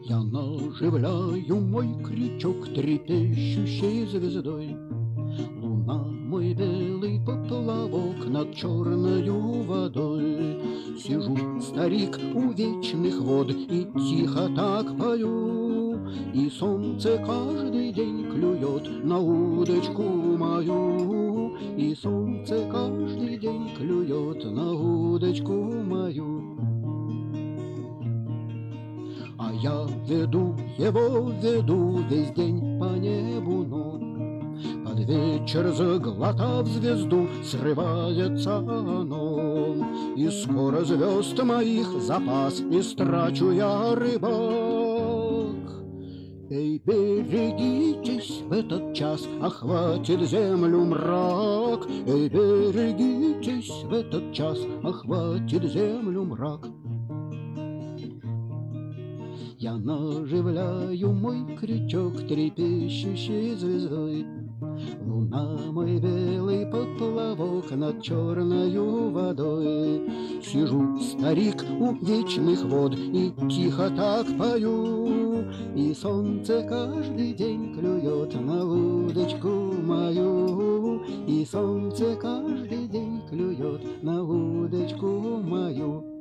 Я наживляю мой крючок трепещущей звездой. Луна мой белый поплавок над черною водой. Сижу, старик, у вечных вод и тихо так пою. И солнце каждый день клюет на удочку мою. И солнце каждый день клюет на удочку мою. А я веду его, веду весь день по небу, но под вечер, заглотав звезду, срывается оно. И скоро звезд моих запас истрачу я, рыбак. Эй, берегитесь, в этот час охватит землю мрак. Эй, берегитесь, в этот час охватит землю мрак. Я наживляю мой крючок трепещущей звездой. Луна мой белый поплавок над черною водой. Сижу, старик, у вечных вод и тихо так пою. И солнце каждый день клюет на удочку мою. И солнце каждый день клюет на удочку мою.